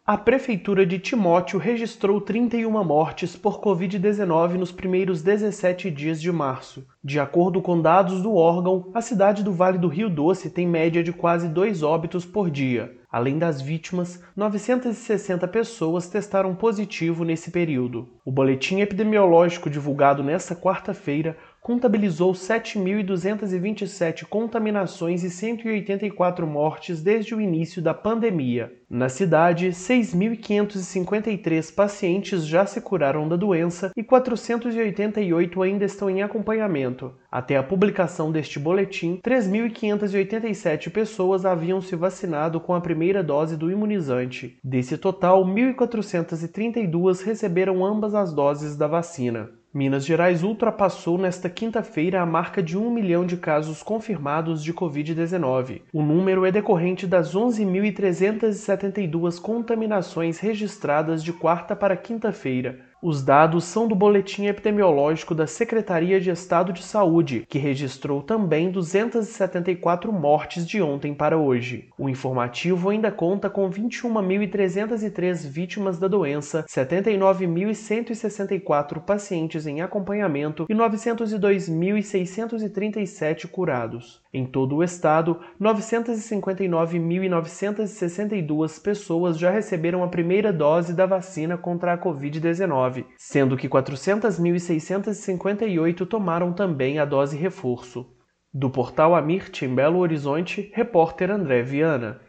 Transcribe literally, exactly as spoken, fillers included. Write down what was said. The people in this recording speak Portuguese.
A Prefeitura de Timóteo registrou trinta e uma mortes por covid dezenove nos primeiros dezessete dias de março. De acordo com dados do órgão, a cidade do Vale do Rio Doce tem média de quase dois óbitos por dia. Além das vítimas, novecentas e sessenta pessoas testaram positivo nesse período. O boletim epidemiológico divulgado nesta quarta-feira contabilizou sete mil duzentas e vinte e sete contaminações e cento e oitenta e quatro mortes desde o início da pandemia. Na cidade, seis mil quinhentos e cinquenta e três pacientes já se curaram da doença e quatrocentos e oitenta e oito ainda estão em acompanhamento. Até a publicação deste boletim, três mil quinhentas e oitenta e sete pessoas haviam se vacinado com a primeira dose do imunizante. Desse total, mil quatrocentas e trinta e duas receberam ambas as doses da vacina. Minas Gerais ultrapassou nesta quinta-feira a marca de um milhão de casos confirmados de covid dezenove. O número é decorrente das onze mil trezentas e setenta e duas contaminações registradas de quarta para quinta-feira. Os dados são do boletim epidemiológico da Secretaria de Estado de Saúde, que registrou também duzentas e setenta e quatro mortes de ontem para hoje. O informativo ainda conta com vinte e uma mil trezentas e três vítimas da doença, setenta e nove mil cento e sessenta e quatro pacientes em acompanhamento e novecentos e dois mil seiscentos e trinta e sete curados. Em todo o estado, novecentas e cinquenta e nove mil novecentas e sessenta e duas pessoas já receberam a primeira dose da vacina contra a covid dezenove, sendo que quatrocentas mil seiscentas e cinquenta e oito tomaram também a dose reforço. Do portal Amirte, em Belo Horizonte, repórter André Viana.